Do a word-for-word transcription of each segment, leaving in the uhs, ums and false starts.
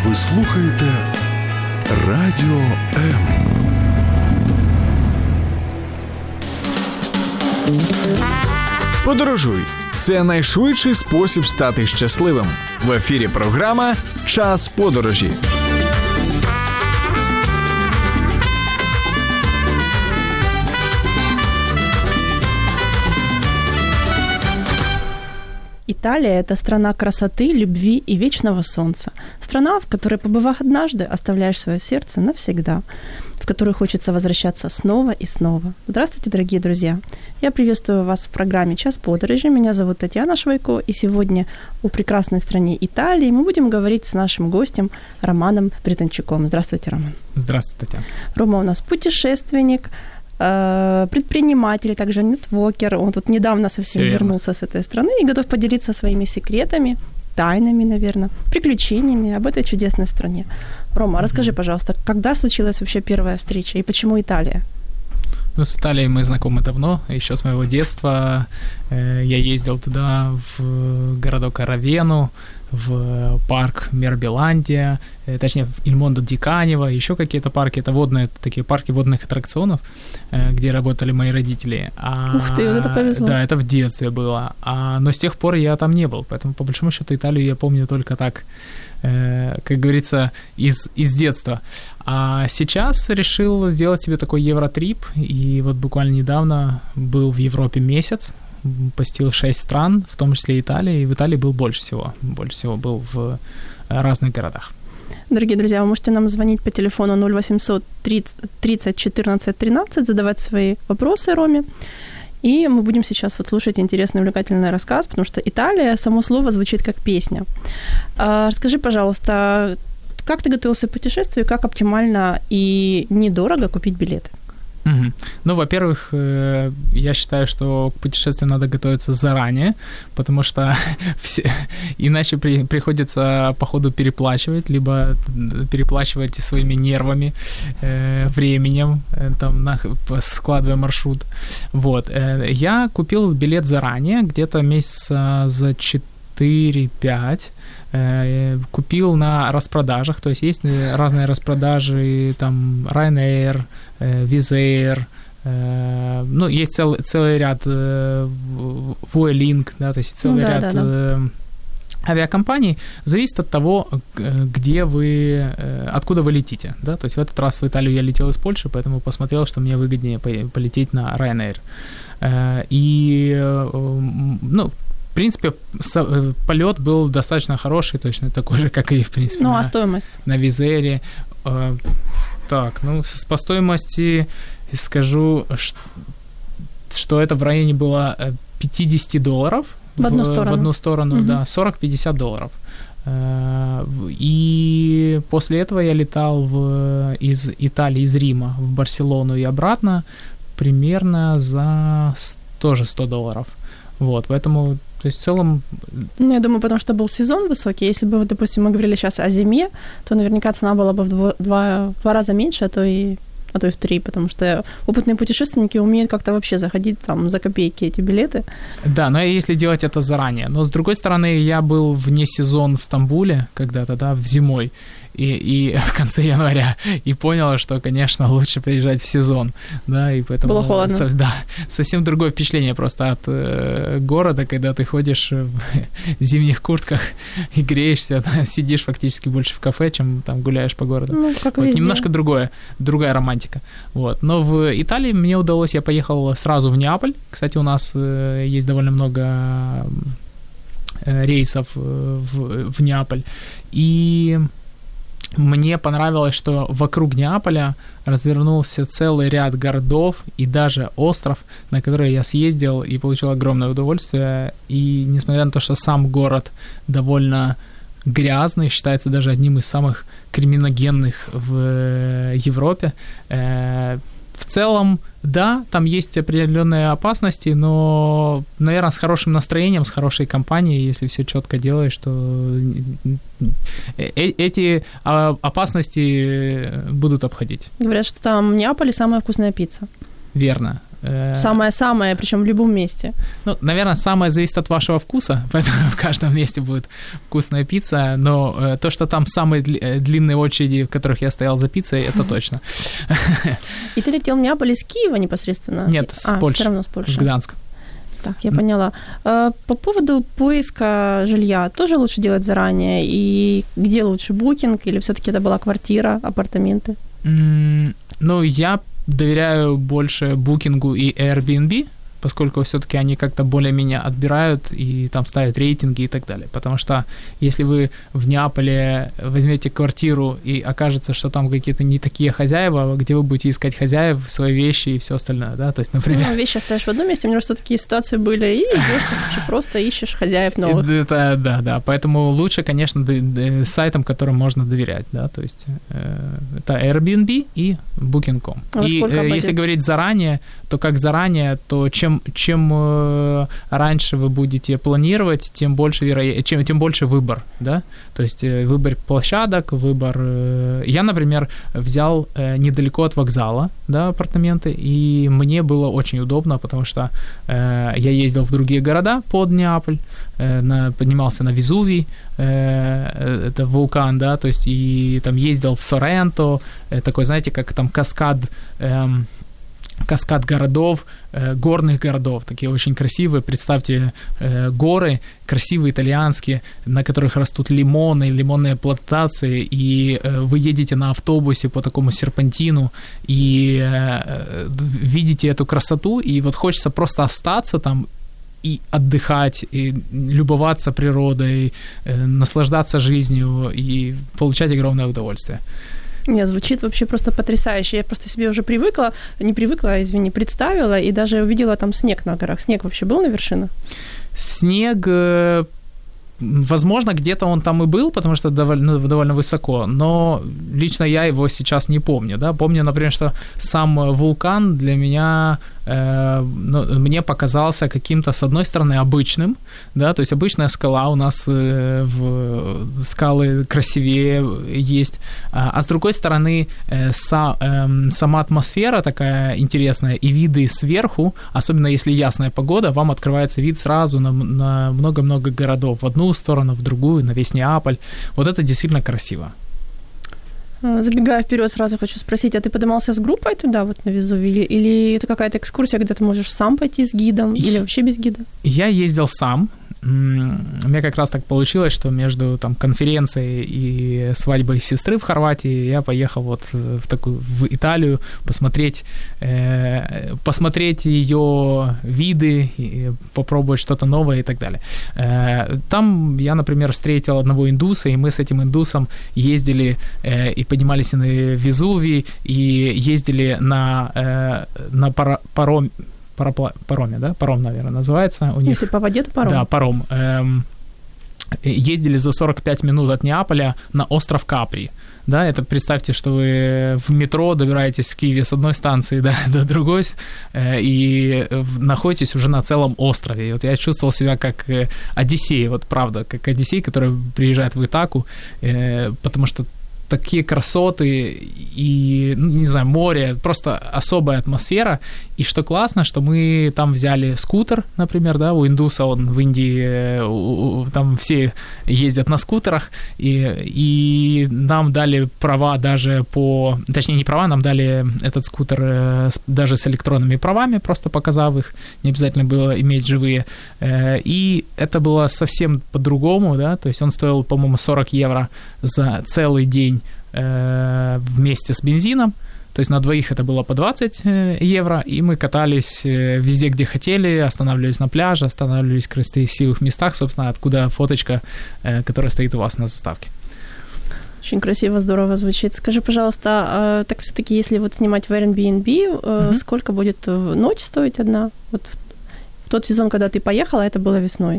Ви слухаєте Радіо М. Подорожуй. Це найшвидший спосіб стати щасливим. В ефірі програма «Час подорожі». Италия – это страна красоты, любви и вечного солнца. Страна, в которой, побывав однажды, оставляешь свое сердце навсегда, в которую хочется возвращаться снова и снова. Здравствуйте, дорогие друзья! Я приветствую вас в программе «Час подорожи». Меня зовут Татьяна Швайко, и сегодня у прекрасной стране Италии мы будем говорить с нашим гостем Романом Британчуком. Здравствуйте, Роман. Здравствуйте, Татьяна. Рома у нас путешественник, предприниматель, также нетворкер. Он тут недавно совсем Всё вернулся верно. с этой страны и готов поделиться своими секретами, тайнами, наверное, приключениями об этой чудесной стране. Рома, mm-hmm. расскажи, пожалуйста, когда случилась вообще первая встреча и почему Италия? Ну, с Италией мы знакомы давно, еще с моего детства. Я ездил туда, в городок Равенну, в парк Мербеландия, точнее, в Иль Мондо ди Канево, еще какие-то парки, это водные, такие парки водных аттракционов, где работали мои родители. А, Ух ты, вот это повезло. Да, это в детстве было. А, но с тех пор я там не был, поэтому, по большому счету, Италию я помню только так, как говорится, из, из детства. А сейчас решил сделать себе такой евротрип, и вот буквально недавно был в Европе месяц, посетил шесть стран, в том числе Италия, и в Италии был больше всего, больше всего был в разных городах. Дорогие друзья, вы можете нам звонить по телефону ноль восемьсот тридцать четырнадцать тринадцать, задавать свои вопросы Роме. И мы будем сейчас вот слушать интересный, увлекательный рассказ, потому что Италия, само слово звучит как песня. А, расскажи, пожалуйста, как ты готовился к путешествию, как оптимально и недорого купить билеты? Угу. Ну, во-первых, я считаю, что к путешествию надо готовиться заранее, потому что все, иначе при, приходится по ходу переплачивать, либо переплачивать своими нервами, э, временем, э, там, на, складывая маршрут. Вот. Э, я купил билет заранее, где-то месяца за четыре-пять. Купил на распродажах, то есть есть разные распродажи, там Ryanair, Wizz Air, ну, есть целый, целый ряд Vueling, да, то есть целый ну, да, ряд да, да. авиакомпаний, зависит от того, где вы, откуда вы летите, да, то есть в этот раз в Италию я летел из Польши, поэтому посмотрел, что мне выгоднее полететь на Ryanair. И, ну, в принципе, полет был достаточно хороший, точно такой же, как и, в принципе, ну, на, а стоимость? На Wizz Air. Так, ну, по стоимости скажу, что это в районе было пятьдесят долларов. В одну в, сторону. В одну сторону, угу. Да, сорок-пятьдесят долларов. И после этого я летал в, из Италии, из Рима в Барселону и обратно примерно за тоже сто долларов. Вот, поэтому, то есть в целом... Ну, я думаю, потому что был сезон высокий. Если бы, допустим, мы говорили сейчас о зиме, то наверняка цена была бы в два, два, два раза меньше, а то и а то и в три, потому что опытные путешественники умеют как-то вообще заходить там за копейки эти билеты. Да, но если делать это заранее. Но, с другой стороны, я был вне сезон в Стамбуле когда-то, да, в зимой, и, и в конце января, и понял, что, конечно, лучше приезжать в сезон, да, и поэтому... Было холодно. Со, да, совсем другое впечатление просто от э, города, когда ты ходишь в зимних куртках и греешься, да, сидишь фактически больше в кафе, чем там гуляешь по городу. Ну, как вот, везде. Немножко другое, другая романтика. Вот. Но в Италии мне удалось, я поехал сразу в Неаполь. Кстати, у нас э, есть довольно много э, рейсов в, в Неаполь. И мне понравилось, что вокруг Неаполя развернулся целый ряд городов и даже остров, на который я съездил и получил огромное удовольствие. И несмотря на то, что сам город довольно грязный, считается даже одним из самых криминогенных в Европе, в целом, да, там есть определенные опасности, но, наверное, с хорошим настроением, с хорошей компанией, если все четко делаешь, то эти опасности будут обходить. Говорят, что там в Неаполе самая вкусная пицца. Верно. Самое-самое, причем в любом месте. Ну, наверное, самое зависит от вашего вкуса, поэтому в каждом месте будет вкусная пицца, но то, что там самые длинные очереди, в которых я стоял за пиццей, это точно. И ты летел в Неаполь из Киева непосредственно? Нет, с а, Польши, все равно с Польши. с Гданска. Так, я поняла. По поводу поиска жилья, тоже лучше делать заранее? И где лучше, букинг или все-таки это была квартира, апартаменты? Mm, ну, я доверяю больше букингу и Airbnb, поскольку все-таки они как-то более-менее отбирают и там ставят рейтинги и так далее. Потому что если вы в Неаполе возьмете квартиру и окажется, что там какие-то не такие хозяева, где вы будете искать хозяев, свои вещи и все остальное, да, то есть, например... Ну, вещи оставишь в одном месте, мне кажется, такие ситуации были, и идёшь, просто ищешь хозяев новых. Это, да, да, поэтому лучше, конечно, сайтам, которым можно доверять, да, то есть это Airbnb и букинг точка ком. А и если говорить заранее, то как заранее, то чем чем раньше вы будете планировать, тем больше веро... чем тем больше выбор, да, то есть выбор площадок, выбор. Я, например, взял недалеко от вокзала, да, апартаменты, и мне было очень удобно, потому что я ездил в другие города под Неаполь, на, поднимался на Везувий, это вулкан, да, то есть и там ездил в Соренто, такой, знаете, как там каскад. Каскад городов, э, горных городов, такие очень красивые. Представьте, э, горы красивые, итальянские, на которых растут лимоны, лимонные плантации, и э, вы едете на автобусе по такому серпантину и э, видите эту красоту, и вот хочется просто остаться там и отдыхать, и любоваться природой, э, наслаждаться жизнью и получать огромное удовольствие. Нет, звучит вообще просто потрясающе. Я просто себе уже привыкла, не привыкла, извини, представила, и даже увидела там снег на горах. Снег вообще был на вершинах? Снег, возможно, где-то он там и был, потому что довольно, довольно высоко, но лично я его сейчас не помню, да. Помню, например, что сам вулкан для меня, э, ну, мне показался каким-то, с одной стороны, обычным, да, то есть обычная скала, у нас э, в скалы красивее есть, а, а с другой стороны, э, са, э, сама атмосфера такая интересная, и виды сверху, особенно если ясная погода, вам открывается вид сразу на, на много-много городов, в одну сторону, в другую, на весь Неаполь. Вот это действительно красиво. Забегая вперед, сразу хочу спросить, а ты поднимался с группой туда, вот на Везувий, или, или это какая-то экскурсия, где ты можешь сам пойти с гидом, или вообще без гида? Я ездил сам. У меня как раз так получилось, что между там конференцией и свадьбой сестры в Хорватии я поехал вот в такую в Италию посмотреть, э, посмотреть ее виды, и попробовать что-то новое и так далее. Э, там я, например, встретил одного индуса, и мы с этим индусом ездили э, и поднимались на Везувий, и ездили на, э, на пара, паром, Паропла... пароме, да? Паром, наверное, называется. У них... Если по воде, то паром. Да, паром. Эм... Ездили за сорок пять минут от Неаполя на остров Капри. Да, это представьте, что вы в метро добираетесь в Киеве с одной станции до, до другой э, и находитесь уже на целом острове. И вот я чувствовал себя как Одиссей, вот правда, как Одиссей, который приезжает в Итаку, э, потому что такие красоты и, ну, не знаю, море, просто особая атмосфера. И что классно, что мы там взяли скутер, например, да, у индуса, он в Индии, у, у, там все ездят на скутерах, и, и нам дали права даже по, точнее, не права, нам дали этот скутер с, даже с электронными правами, просто показав их, не обязательно было иметь живые. И это было совсем по-другому, да, то есть он стоил, по-моему, сорок евро за целый день вместе с бензином, то есть на двоих это было по двадцать евро, и мы катались везде, где хотели, останавливались на пляже, останавливались в красивых местах, собственно, откуда фоточка, которая стоит у вас на заставке. Очень красиво, здорово звучит. Скажи, пожалуйста, так все-таки, если вот снимать в Airbnb, mm-hmm. сколько будет ночь стоить одна? Вот в тот сезон, когда ты поехала, это было весной.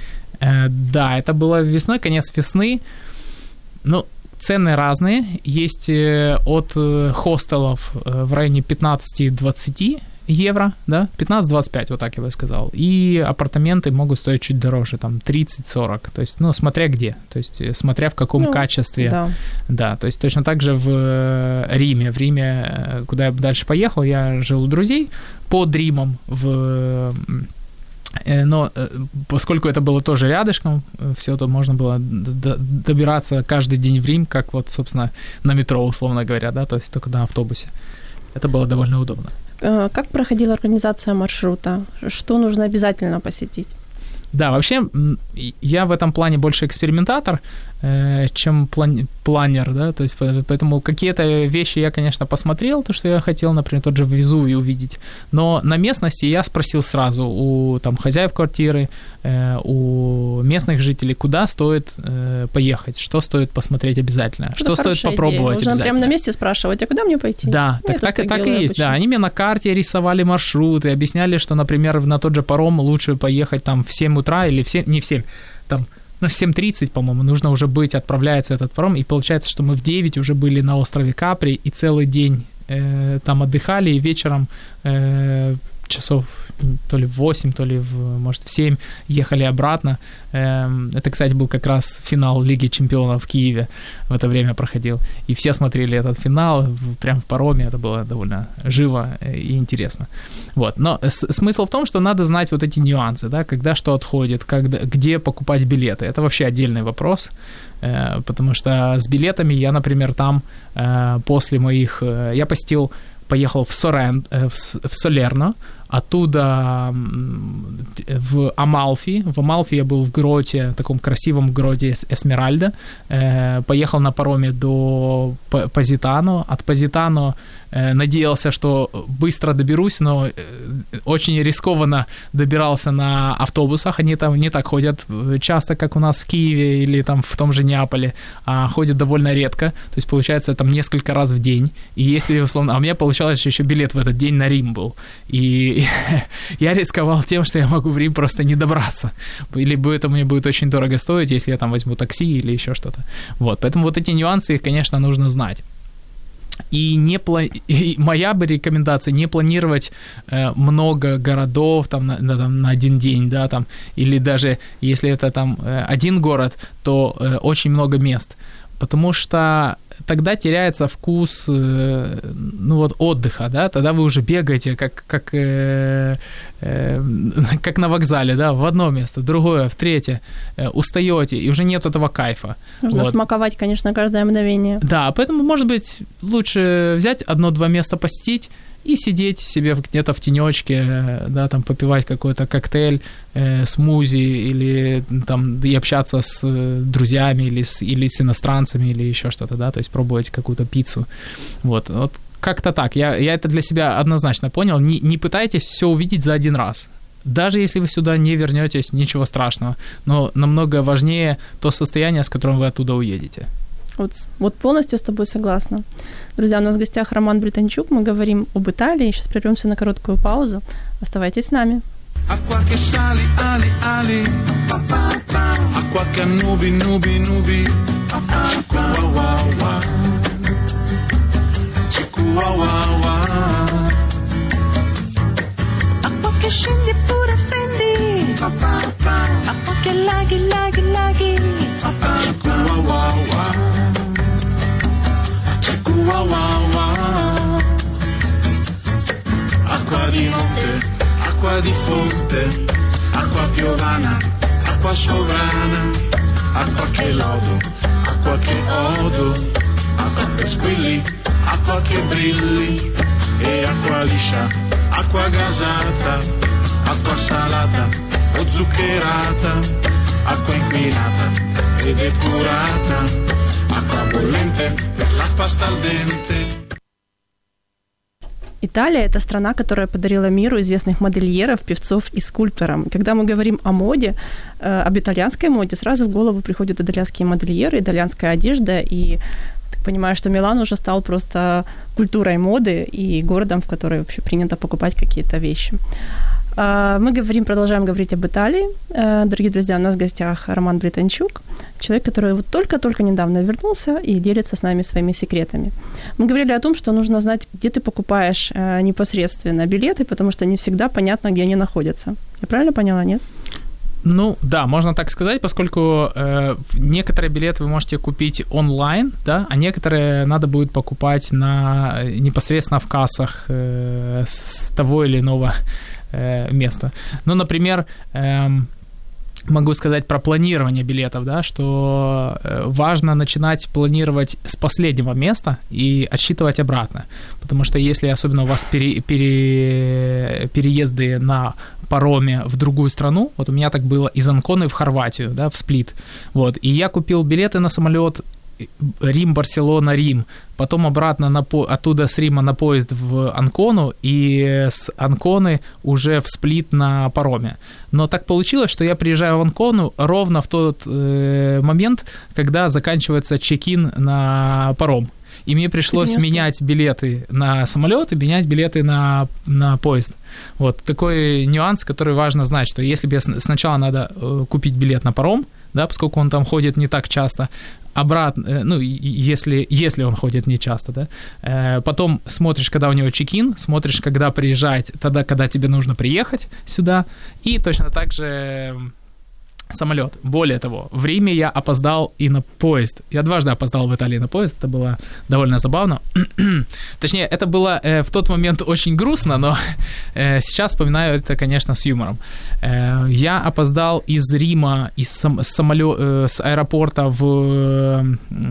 Да, это было весной, конец весны. Ну, цены разные. Есть от хостелов в районе пятнадцать-двадцать евро, да, пятнадцать-двадцать пять, вот так я бы сказал. И апартаменты могут стоить чуть дороже, там тридцать-сорок, то есть, ну, смотря где, то есть, смотря в каком ну, качестве. Да. Да, то есть точно так же в Риме. В Риме, куда я дальше поехал, я жил у друзей под Римом в... Но поскольку это было тоже рядышком, все то можно было добираться каждый день в Рим, как вот, собственно, на метро, условно говоря, да, то есть только на автобусе. Это было довольно удобно. Как проходила организация маршрута? Что нужно обязательно посетить? Да, вообще я в этом плане больше экспериментатор, чем плани- планер, да, то есть поэтому какие-то вещи я, конечно, посмотрел, то, что я хотел, например, тот же Везувий увидеть, но на местности я спросил сразу у там хозяев квартиры, у местных жителей, куда стоит поехать, что стоит посмотреть обязательно, это что стоит попробовать идея. Нужно обязательно. Прямо на месте спрашивать, а куда мне пойти? Да, так, так, так, так и есть, да, они мне на карте рисовали маршруты, объясняли, что, например, на тот же паром лучше поехать там в семь утра или в семь, не в семь, там, ну, в семь тридцать, по-моему, нужно уже быть, отправляется этот паром, и получается, что мы в девять уже были на острове Капри, и целый день э, там отдыхали, и вечером э, часов то ли в восемь, то ли, в, может, в семь ехали обратно. Э, это, кстати, был как раз финал Лиги Чемпионов в Киеве в это время проходил, и все смотрели этот финал в, прямо в пароме, это было довольно живо и интересно. Вот. Но с- смысл в том, что надо знать вот эти нюансы, да, когда что отходит, когда, где покупать билеты. Это вообще отдельный вопрос, э, потому что с билетами я, например, там э, после моих... Э, я посетил, поехал в, Сорен, э, в, в Солерно, оттуда в Амалфи. В Амалфи я был в гроте, таком красивом гроте Эсмеральда. Э, поехал на пароме до Позитано. От Позитано э, надеялся, что быстро доберусь, но э, очень рискованно добирался на автобусах. Они там не так ходят часто, как у нас в Киеве или там в том же Неаполе, а ходят довольно редко. То есть, получается, там несколько раз в день. И если, условно... А у меня получалось, что еще билет в этот день на Рим был. И я рисковал тем, что я могу в Рим просто не добраться. Либо это мне будет очень дорого стоить, если я там возьму такси или еще что-то. Вот, поэтому вот эти нюансы, их, конечно, нужно знать. И, не пла... и моя бы рекомендация не планировать э, много городов там на, на, там, на один день, да, там, или даже если это там э, один город, то э, очень много мест. Потому что тогда теряется вкус, э, ну вот, отдыха, да, тогда вы уже бегаете, как, как, э, э, как на вокзале, да, в одно место, в другое, в третье, э, устаете, и уже нет этого кайфа. Нужно вот. смаковать, конечно, каждое мгновение. Да, поэтому, может быть, лучше взять одно-два места посетить, и сидеть себе где-то в тенечке, да, там попивать какой-то коктейль, э, смузи, или там и общаться с друзьями, или с, или с иностранцами, или еще что-то, да, то есть пробовать какую-то пиццу. Вот, вот как-то так. Я, я это для себя однозначно понял. Не, не пытайтесь все увидеть за один раз. Даже если вы сюда не вернетесь, ничего страшного. Но намного важнее то состояние, с которым вы оттуда уедете. Вот, вот полностью с тобой согласна. Друзья, у нас в гостях Роман Британчук. Мы говорим об Италии. Сейчас прервемся на короткую паузу. Оставайтесь с нами. Acqua che sali, ali, ali. Acqua che nubi, nubi, nubi. Cicu, wow, wow, wow. Cicu, wow, wow, wow. Acqua che scendi e pure fendi. Acqua che laghi, laghi, laghi. Cicu, wow, wow, wow. Cicu, wow, wow, wow. Acqua di monte, acqua di fonte, acqua piovana, acqua sovrana, acqua che lodo, acqua che odo, acqua che squilli, acqua che brilli, e acqua liscia, acqua gasata, acqua salata o zuccherata, acqua inquinata e depurata, acqua bollente per la pasta al dente. Италия – это страна, которая подарила миру известных модельеров, певцов и скульпторов. Когда мы говорим о моде, об итальянской моде, сразу в голову приходят итальянские модельеры, итальянская одежда. И так понимаю, что Милан уже стал просто культурой моды и городом, в котором вообще принято покупать какие-то вещи. Мы говорим, продолжаем говорить об Италии. Дорогие друзья, у нас в гостях Роман Британчук. человек, который вот только-только недавно вернулся и делится с нами своими секретами. Мы говорили о том, что нужно знать, где ты покупаешь э, непосредственно билеты, потому что не всегда понятно, где они находятся. Я правильно поняла, нет? Ну, да, можно так сказать, поскольку э, некоторые билеты вы можете купить онлайн, да, а некоторые надо будет покупать на, непосредственно в кассах э, с того или иного э, места. Ну, например, э, могу сказать про планирование билетов, да, что важно начинать планировать с последнего места и отсчитывать обратно, потому что если особенно у вас пере, пере, переезды на пароме в другую страну, вот у меня так было из Анконы в Хорватию, да, в Сплит, вот, и я купил билеты на самолет Рим, Барселона, Рим, потом обратно на по... оттуда с Рима на поезд в Анкону и с Анконы уже в Сплит на пароме. Но так получилось, что я приезжаю в Анкону ровно в тот э, момент, когда заканчивается чек-ин на паром. И мне пришлось менять билеты на самолет и менять билеты на, на поезд. Вот такой нюанс, который важно знать, что если бы сначала надо купить билет на паром, да, поскольку он там ходит не так часто, обратно, ну, если, если он ходит не часто, да, потом смотришь, когда у него чек-ин, смотришь, когда приезжать, тогда, когда тебе нужно приехать сюда, и точно так же самолет. Более того, в Риме я опоздал и на поезд. Я дважды опоздал в Италии на поезд, это было довольно забавно. Точнее, это было э, в тот момент очень грустно, но э, сейчас вспоминаю это, конечно, с юмором. Э, я опоздал из Рима, из сам, самолё, э, с аэропорта в, э,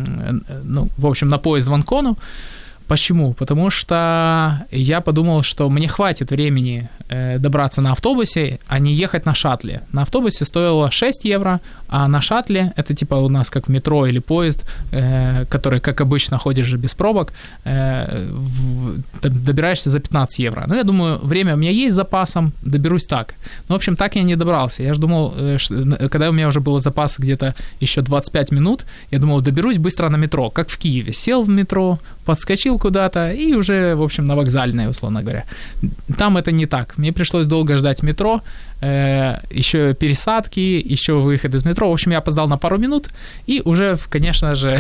ну, в общем, на поезд в Анкону. Почему? Потому что я подумал, что мне хватит времени э, добраться на автобусе, а не ехать на шаттле. На автобусе стоило шесть евро, а на шаттле, это типа у нас как метро или поезд, э, который, как обычно, ходишь же без пробок, э, в, добираешься за пятнадцать евро. Ну, я думаю, время у меня есть с запасом, доберусь так. Ну, в общем, так я не добрался. Я же думал, э, что, когда у меня уже был запас где-то еще двадцать пять минут, я думал, доберусь быстро на метро, как в Киеве. Сел в метро, подскочил куда-то и уже, в общем, на вокзальной, условно говоря. Там это не так. Мне пришлось долго ждать метро, э, еще пересадки, еще выход из метро. В общем, я опоздал на пару минут, и уже, конечно же,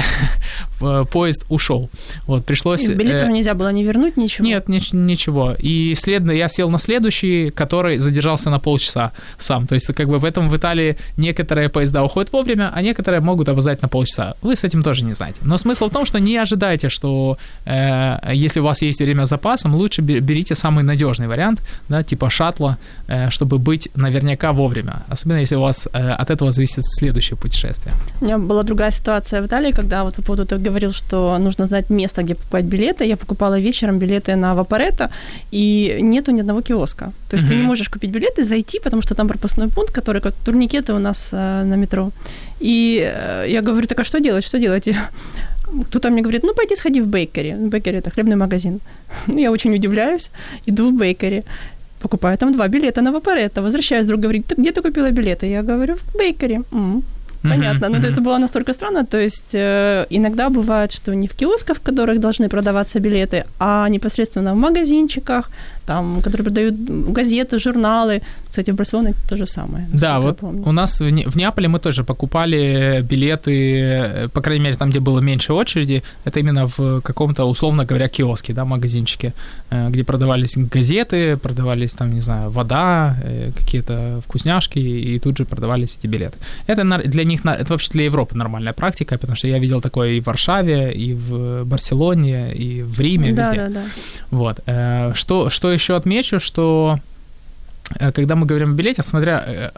поезд ушел. Вот, пришлось... И билет уже нельзя было не вернуть, ничего? Нет, ни- ничего. И следно, я сел на следующий, который задержался на полчаса сам. То есть, как бы в этом в Италии некоторые поезда уходят вовремя, а некоторые могут опоздать на полчаса. Вы с этим тоже не знаете. Но смысл в том, что не ожидайте, что э, если у вас есть время с запасом, лучше берите самый надежный вариант, да, типа шаттла, э, чтобы быть наверняка вовремя. Особенно, если у вас э, от этого зависит следующее путешествие. У меня была другая ситуация в Италии, когда вот по поводу ты говорил, что нужно знать место, где покупать билеты. Я покупала вечером билеты на Вапоретто, и нету ни одного киоска. То есть mm-hmm. ты не можешь купить билеты, зайти, потому что там пропускной пункт, который как турникеты у нас э, на метро. И э, я говорю, так а что делать, что делать? Кто-то мне говорит, ну, пойди сходи в бейкери. Бейкери – это хлебный магазин. Ну, я очень удивляюсь, иду в бейкери, покупаю там два билета на Вапоретто, возвращаюсь, друг говорит, ты где ты купила билеты? Я говорю, в бейкери. М-м. Понятно. Ну, то есть это было настолько странно. То есть э, иногда бывает, что не в киосках, в которых должны продаваться билеты, а непосредственно в магазинчиках, там, которые продают газеты, журналы. Кстати, в Барселоне то же самое. Да, вот у нас в, в Неаполе мы тоже покупали билеты, по крайней мере, там, где было меньше очереди, это именно в каком-то, условно говоря, киоске, да, магазинчике, где продавались газеты, продавались, там, не знаю, вода, какие-то вкусняшки, и тут же продавались эти билеты. Это для них, это вообще для Европы нормальная практика, потому что я видел такое и в Варшаве, и в Барселоне, и в Риме, да, везде. Да, да. Вот. Что, что еще отмечу, что когда мы говорим о билетах, смотря,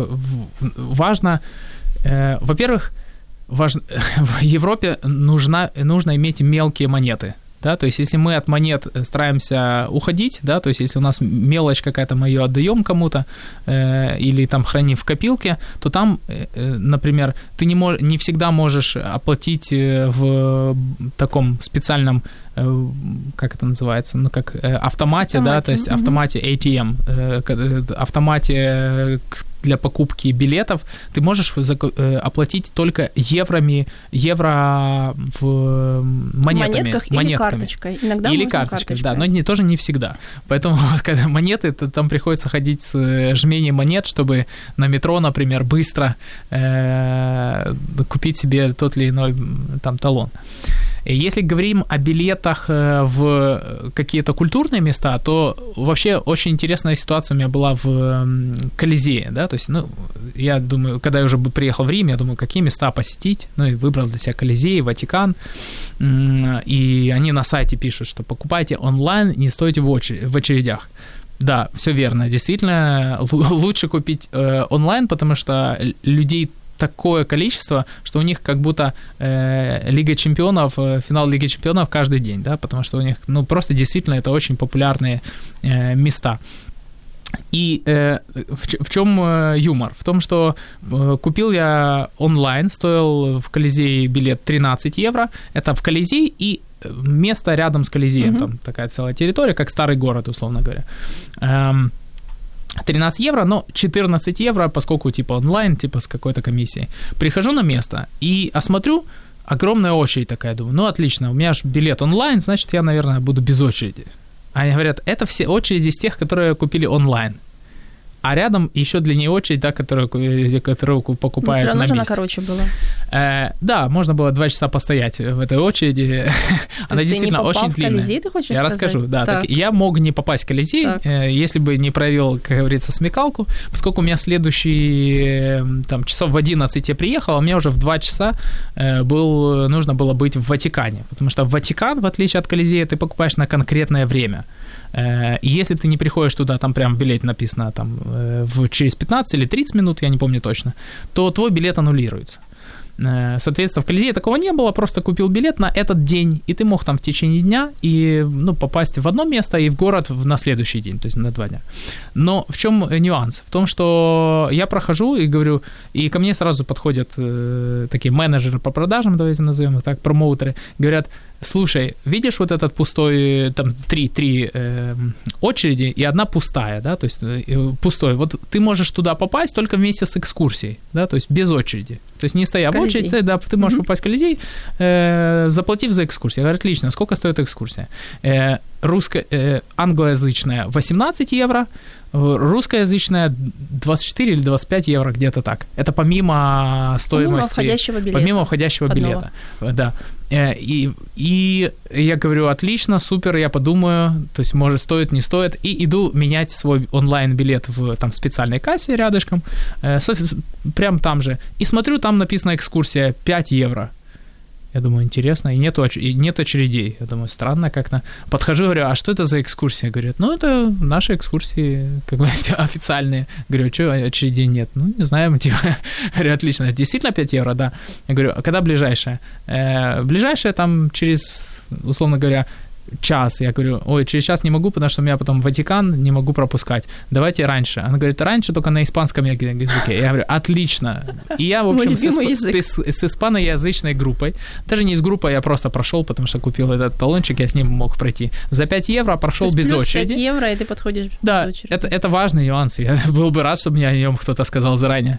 важно, во-первых, важно, в Европе нужна, нужно иметь мелкие монеты. Да, то есть, если мы от монет стараемся уходить, да, то есть, если у нас мелочь какая-то, мы ее отдаем кому-то э, или там храним в копилке, то там, э, например, ты не, мож, не всегда можешь оплатить в таком специальном, э, как это называется, ну, как э, автомате, автомате, да, то есть, автомате эй ти эм, э, автомате для покупки билетов, ты можешь оплатить только евроми, евро в монетами. Монетках монетками. Или карточкой. Иногда или можно карточкой, карточкой. Да, но не, тоже не всегда. Поэтому, когда монеты, то там приходится ходить с жмением монет, чтобы на метро, например, быстро э, э, купить себе тот или иной там талон. Если говорим о билетах в какие-то культурные места, то вообще очень интересная ситуация у меня была в Колизее, да, то есть, ну, я думаю, когда я уже приехал в Рим, я думаю, какие места посетить, ну, и выбрал для себя Колизей, Ватикан, и они на сайте пишут, что покупайте онлайн, не стойте в, очер- в очередях. Да, все верно, действительно, л- лучше купить э, онлайн, потому что людей такое количество, что у них как будто э, Лига чемпионов, финал Лиги чемпионов каждый день, да, потому что у них, ну, просто действительно это очень популярные э, места. И э, в, в чем э, юмор? В том, что э, купил я онлайн, стоил в Колизее билет тринадцать евро, это в Колизей и место рядом с Колизеем, mm-hmm. там такая целая территория, как старый город, условно говоря. Эм, тринадцать евро, но четырнадцать евро, поскольку типа онлайн, типа с какой-то комиссией. Прихожу на место и осмотрю, огромная очередь такая, думаю, ну отлично, у меня же билет онлайн, значит я, наверное, буду без очереди. А они говорят, это все очереди из тех, которые купили онлайн. А рядом еще длиннее очередь, да, которую, которую покупают на месте. Все равно же она короче была. Э, да, можно было два часа постоять в этой очереди. Она действительно очень длинная. Ты не попал в Колизей, ты хочешь я сказать? расскажу, да. Так. Так, я мог не попасть в Колизей, э, если бы не проявил, как говорится, смекалку, поскольку у меня следующий, там, часов в одиннадцать я приехал, а мне уже в два часа э, был, нужно было быть в Ватикане, потому что в Ватикан, в отличие от Колизея, ты покупаешь на конкретное время. И если ты не приходишь туда, там прям в билете написано там, в через пятнадцать или тридцать минут, я не помню точно, то твой билет аннулируется. Соответственно, в Колизее такого не было, просто купил билет на этот день, и ты мог там в течение дня и, ну, попасть в одно место и в город на следующий день, то есть на два дня. Но в чем нюанс? В том, что я прохожу и говорю, и ко мне сразу подходят э, такие менеджеры по продажам, давайте назовем их так, промоутеры, говорят, слушай, видишь вот этот пустой, там, три, три э, очереди и одна пустая, да, то есть э, пустой. Вот ты можешь туда попасть только вместе с экскурсией, да, то есть без очереди. То есть не стоя в очереди, ты, да, ты можешь mm-hmm. попасть в Колизей, э, заплатив за экскурсию. Я говорю, отлично, сколько стоит экскурсия? Э, русско- э, англоязычная восемнадцать евро, русскоязычная двадцать четыре или двадцать пять евро, где-то так. Это помимо стоимости... Помимо входящего билета. Помимо входящего Одного. билета, да. И, и я говорю, отлично, супер, я подумаю, то есть, может, стоит, не стоит, и иду менять свой онлайн-билет в там, специальной кассе рядышком, прям там же, и смотрю, там написано экскурсия пять евро. Я думаю, интересно, и нет, оч- и нет очередей. Я думаю, странно как-то. Подхожу, говорю, а что это за экскурсия? Говорят, ну, это наши экскурсии, как бы, официальные. Говорю, что очередей нет? Ну, не знаю, типа. Говорю, отлично, действительно пять евро, да. Я говорю, а когда ближайшая? Э, ближайшая там через, условно говоря, час. Я говорю, ой, через час не могу, потому что у меня потом Ватикан, не могу пропускать. Давайте раньше. Она говорит, раньше только на испанском языке. Я говорю, отлично. И я, в общем, с, исп... с, с испаноязычной группой, даже не с группой, я просто прошел, потому что купил этот талончик, я с ним мог пройти. За пять евро прошел без плюс очереди. пять евро, и ты подходишь да, без очереди. Это, это важный нюанс. Я был бы рад, чтобы мне о нем кто-то сказал заранее.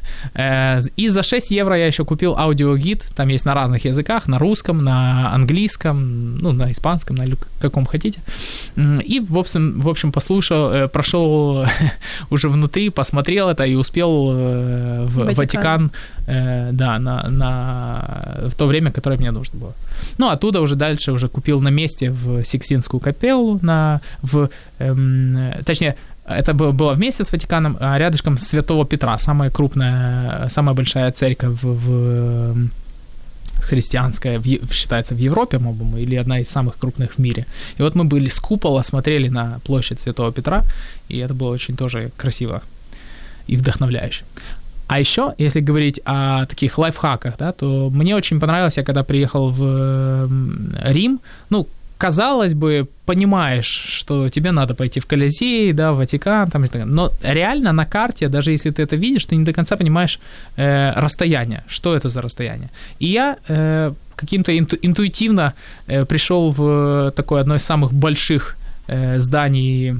И за шесть евро я еще купил аудиогид. Там есть на разных языках, на русском, на английском, ну, на испанском, на каком хотите. И, в общем, в общем послушал, прошел уже внутри, посмотрел это и успел в Ватикан, Ватикан да, на, на, в то время, которое мне нужно было. Ну, оттуда уже дальше уже купил на месте в Сикстинскую капеллу, на, в, эм, точнее, это было вместе с Ватиканом, а рядышком Святого Петра, самая крупная, самая большая церковь в, в христианская, в, считается, в Европе, по-моему, или одна из самых крупных в мире. И вот мы были с купола, смотрели на площадь Святого Петра, и это было очень тоже красиво и вдохновляюще. А еще, если говорить о таких лайфхаках, да, то мне очень понравилось, я когда приехал в Рим, ну, казалось бы, понимаешь, что тебе надо пойти в Колизей, да, в Ватикан, там, но реально на карте, даже если ты это видишь, ты не до конца понимаешь э, расстояние, что это за расстояние. И я э, каким-то инту- интуитивно э, пришел в такое одно из самых больших э, зданий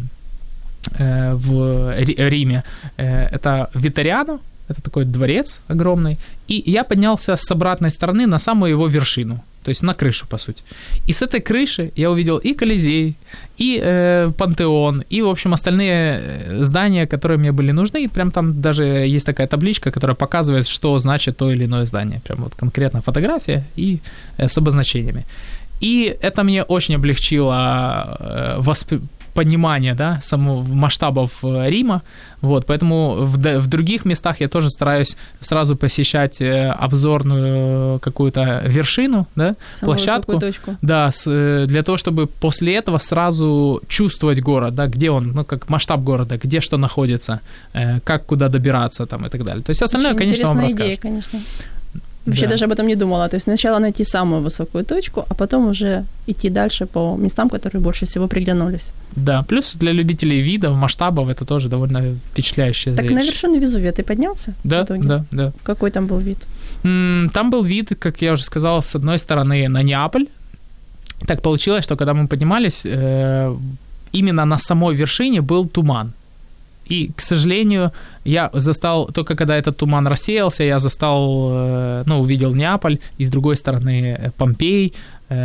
э, в Риме. Э, это Виториано, это такой дворец огромный, и я поднялся с обратной стороны на самую его вершину. то есть на крышу, по сути. И с этой крыши я увидел и Колизей, и э, Пантеон, и, в общем, остальные здания, которые мне были нужны. И прям там даже есть такая табличка, которая показывает, что значит то или иное здание. Прям вот конкретно фотография и э, с обозначениями. И это мне очень облегчило э, восп... понимание, да, самого масштабов Рима. Вот, поэтому в, в других местах я тоже стараюсь сразу посещать обзорную какую-то вершину, да, самую площадку. Точку. Да, с, для того, чтобы после этого сразу чувствовать город, да, где он, ну, как масштаб города, где что находится, как куда добираться там и так далее. То есть остальное, очень конечно, вам расскажут. Интересная идея, конечно. Вообще да. даже об этом не думала. То есть сначала найти самую высокую точку, а потом уже идти дальше по местам, которые больше всего приглянулись. Да, плюс для любителей видов, масштабов это тоже довольно впечатляющее так зрелище. На вершину Везувия ты поднялся? Да, да, да. Какой там был вид? Там был вид, как я уже сказал, с одной стороны на Неаполь. Так получилось, что когда мы поднимались, именно на самой вершине был туман. И, к сожалению, я застал, только когда этот туман рассеялся, я застал, ну, увидел Неаполь, и с другой стороны Помпей,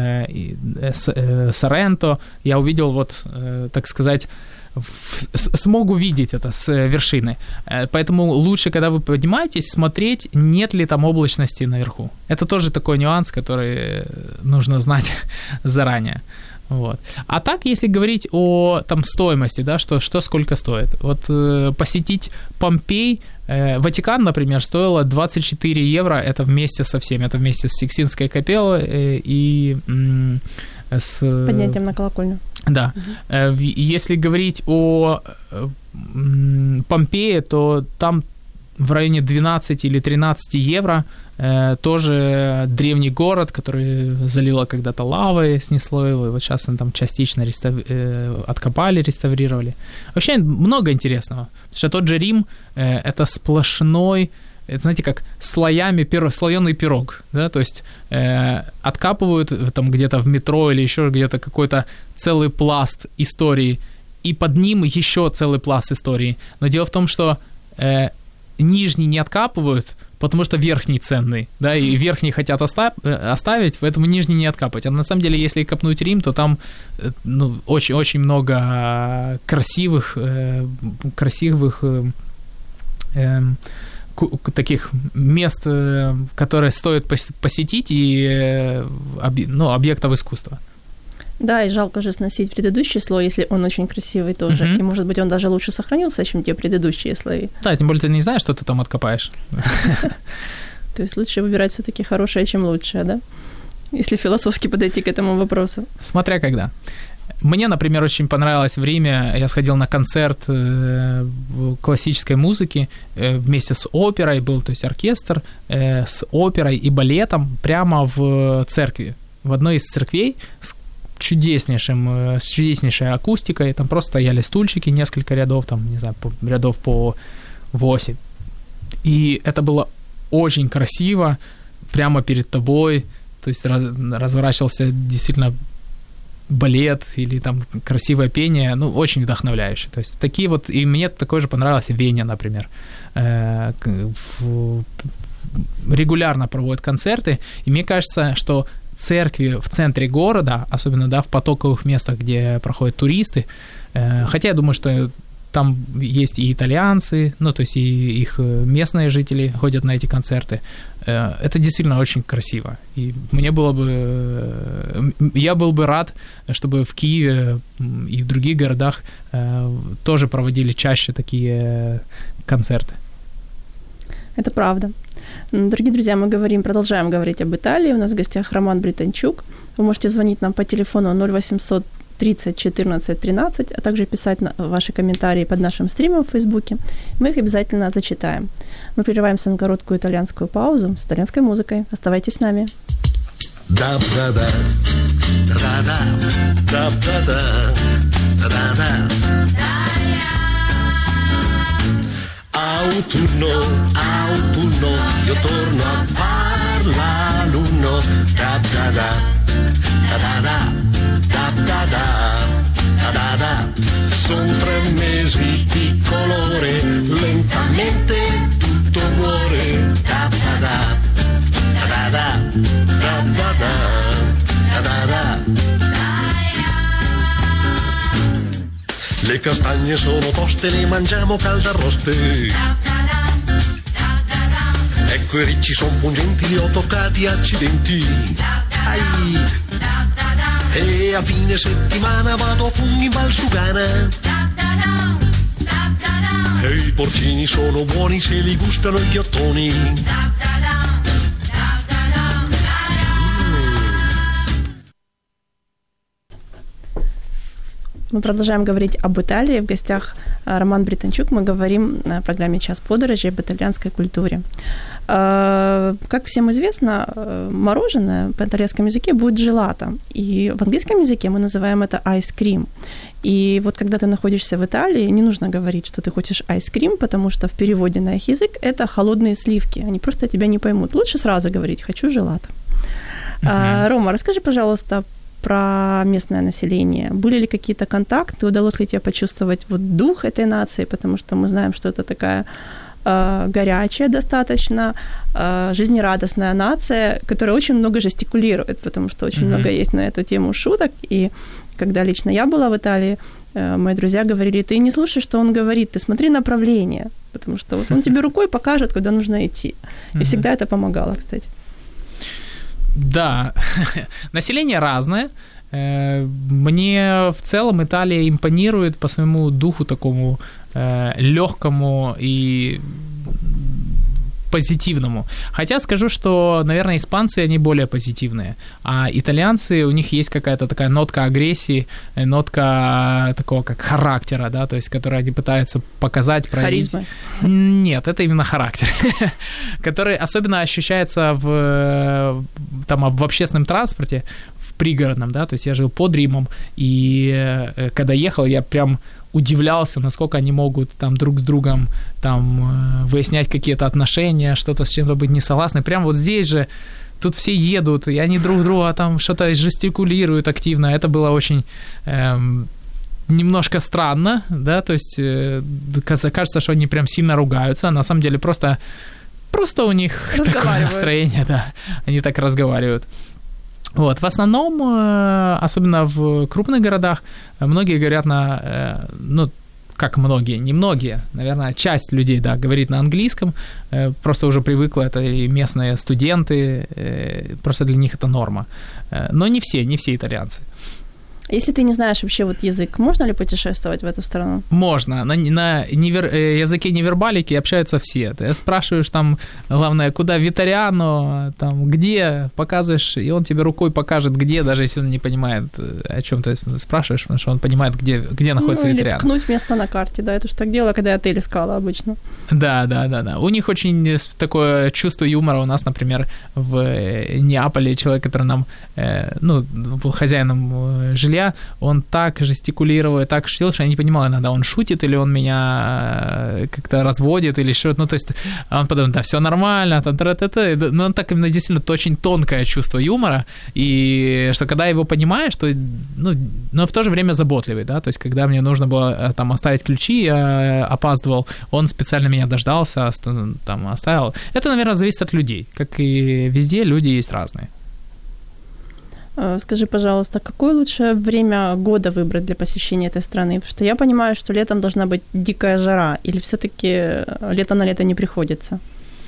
Соренто. Я увидел, вот, так сказать, смог увидеть это с вершины. Поэтому лучше, когда вы поднимаетесь, смотреть, нет ли там облачности наверху. Это тоже такой нюанс, который нужно знать заранее. Вот. А так, если говорить о там, стоимости, да, что, что сколько стоит. Вот э, посетить Помпей, э, Ватикан, например, стоило двадцать четыре евро, это вместе со всеми, это вместе с Сикстинской капеллой э, и э, с... Поднятием на колокольню. Да. Угу. Э, если говорить о э, Помпее, то там в районе двенадцать или тринадцать евро. Э, тоже древний город, который залило когда-то лавой, снесло его, и вот сейчас он там частично рестав... э, откопали, реставрировали. Вообще много интересного, потому что тот же Рим э, это сплошной, это, знаете, как слоями пирог, слоёный пирог, да, то есть э, откапывают там где-то в метро или еще где-то какой-то целый пласт истории, и под ним еще целый пласт истории. Но дело в том, что э, нижний не откапывают, потому что верхний ценный, да, и верхний хотят оста- оставить, поэтому нижний не откапывать. А на самом деле, если копнуть Рим, то там ну, очень, очень много красивых, э, красивых э, э, к- таких мест, э, которые стоит пос- посетить, и э, об- ну, объектов искусства. Да, и жалко же сносить предыдущий слой, если он очень красивый тоже. Uh-huh. И, может быть, он даже лучше сохранился, чем те предыдущие слои. Да, тем более ты не знаешь, что ты там откопаешь. То есть лучше выбирать всё-таки хорошее, чем лучшее, да? Если философски подойти к этому вопросу. Смотря когда. Мне, например, очень понравилось время, я сходил на концерт классической музыки вместе с оперой, был, то есть оркестр, с оперой и балетом прямо в церкви, в одной из церквей, с чудеснейшим, с чудеснейшей акустикой, там просто стояли стульчики, несколько рядов, там, не знаю, рядов по восемь. И это было очень красиво, прямо перед тобой, то есть раз, разворачивался действительно балет или там красивое пение, ну, очень вдохновляюще. То есть такие вот, и мне такое же понравилось в Вене, например. Э, в, регулярно проводят концерты, и мне кажется, что церкви в центре города, особенно, да, в потоковых местах, где проходят туристы, э, хотя я думаю, что там есть и итальянцы, ну, то есть и их местные жители ходят на эти концерты. Э, это действительно очень красиво. И мне было бы... Я был бы рад, чтобы в Киеве и в других городах э, тоже проводили чаще такие концерты. Это правда. Дорогие друзья, мы говорим, продолжаем говорить об Италии. У нас в гостях Роман Британчук. Вы можете звонить нам по телефону ноль восемьсот тридцать четырнадцать тринадцать, а также писать ваши комментарии под нашим стримом в Фейсбуке. Мы их обязательно зачитаем. Мы прерываемся на короткую итальянскую паузу с итальянской музыкой. Оставайтесь с нами. Da-da-da, da-da, da-da-da, da-da. Autunno, autunno, io torno a farla l'uno, da-da-da, da-da-da, da-da-da, da-da-da. Son tre mesi di colore, lentamente tutto muore, da-da-da, da-da-da, da-da-da. castagne sono toste, le mangiamo calde arroste. Ecco i ricci son pungenti, li ho toccati accidenti. Ai. E a fine settimana vado a funghi in Valsugana. E i porcini sono buoni se li gustano gli ottoni. Мы продолжаем говорить об Италии. В гостях Роман Британчук. Мы говорим на программе «Час подорожей» об итальянской культуре. Как всем известно, мороженое по итальянскому языке будет желато. И в английском языке мы называем это ice cream. И вот когда ты находишься в Италии, не нужно говорить, что ты хочешь ice cream, потому что в переводе на их язык это холодные сливки. Они просто тебя не поймут. Лучше сразу говорить «хочу желато». Mm-hmm. Рома, расскажи, пожалуйста, про местное население. Были ли какие-то контакты? Удалось ли тебе почувствовать вот дух этой нации? Потому что мы знаем, что это такая э, горячая достаточно, э, жизнерадостная нация, которая очень много жестикулирует, потому что очень mm-hmm. много есть на эту тему шуток. И когда лично я была в Италии, э, мои друзья говорили, ты не слушай, что он говорит, ты смотри направление, потому что вот он тебе рукой покажет, куда нужно идти. И mm-hmm. всегда это помогало, кстати. Да, население разное. Мне в целом Италия импонирует по своему духу такому легкому и позитивному. Хотя скажу, что, наверное, испанцы, они более позитивные, а итальянцы, у них есть какая-то такая нотка агрессии, нотка такого как характера, да, то есть, которую они пытаются показать, проявить. Харизма? Нет, это именно характер, который особенно ощущается в, там, в общественном транспорте, в пригородном, да, то есть я жил под Римом, и когда ехал, я прям удивлялся, насколько они могут там друг с другом там выяснять какие-то отношения, что-то с чем-то быть не согласны. Прям вот здесь же, тут все едут, и они друг друга там что-то жестикулируют активно. Это было очень эм, немножко странно, да, то есть э, кажется, что они прям сильно ругаются, а на самом деле просто, просто у них такое настроение, да, они так разговаривают. Вот, в основном, особенно в крупных городах, многие говорят на, ну, как многие, не многие, наверное, часть людей, да, говорит на английском, просто уже привыкла, это и местные студенты, просто для них это норма. Но не все, не все итальянцы. Если ты не знаешь вообще вот язык, можно ли путешествовать в эту страну? Можно. На, на невер, языке невербалики общаются все. Ты спрашиваешь там, главное, куда Витариано, там, где, показываешь, и он тебе рукой покажет, где, даже если он не понимает, о чем ты спрашиваешь, потому что он понимает, где, где находится ну, Витариано. Или ткнуть место на карте, да, это же так делала, когда я отель искала обычно. Да, да, да, да. У них очень такое чувство юмора. У нас, например, в Неаполе человек, который нам, ну, был хозяином жилья, он так жестикулировал, так шутил, что я не понимал иногда, он шутит или он меня как-то разводит или что-то. Ну, то есть он потом, да, все нормально, но он так именно действительно очень тонкое чувство юмора, и что когда его понимаешь, то, ну, но в то же время заботливый, да, то есть когда мне нужно было там оставить ключи, я опаздывал, он специально меня дождался, там оставил. Это, наверное, зависит от людей, как и везде, люди есть разные. Скажи, пожалуйста, какое лучшее время года выбрать для посещения этой страны? Потому что я понимаю, что летом должна быть дикая жара, или все-таки лето на лето не приходится?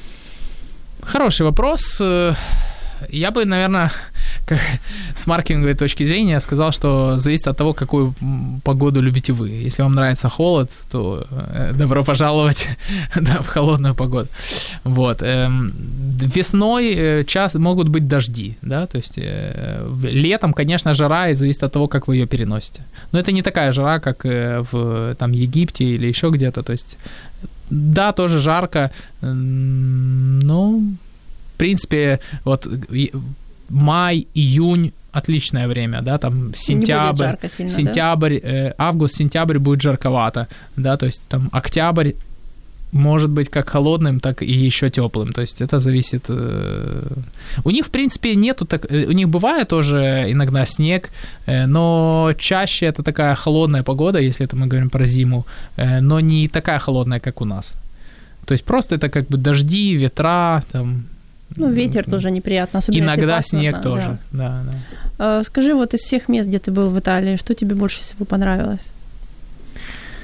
Хороший вопрос. Я бы, наверное, как с маркетинговой точки зрения сказал, что зависит от того, какую погоду любите вы. Если вам нравится холод, то добро пожаловать да, в холодную погоду. Вот. Весной час, могут быть дожди, да, то есть летом, конечно, жара, и зависит от того, как вы ее переносите. Но это не такая жара, как в там, Египте или еще где-то, то есть да, тоже жарко, но в принципе, вот май, июнь отличное время, да, там сентябрь, сильно, сентябрь, да? э, август, сентябрь будет жарковато, да, то есть там октябрь может быть как холодным, так и еще теплым, то есть это зависит. Э, у них в принципе нету так, у них бывает тоже иногда снег, э, но чаще это такая холодная погода, если это мы говорим про зиму, э, но не такая холодная, как у нас. То есть просто это как бы дожди, ветра, там. Ну, ветер тоже неприятно, особенно иногда если снег пасмурно, тоже, да. Да, да. Скажи, вот из всех мест, где ты был в Италии, что тебе больше всего понравилось?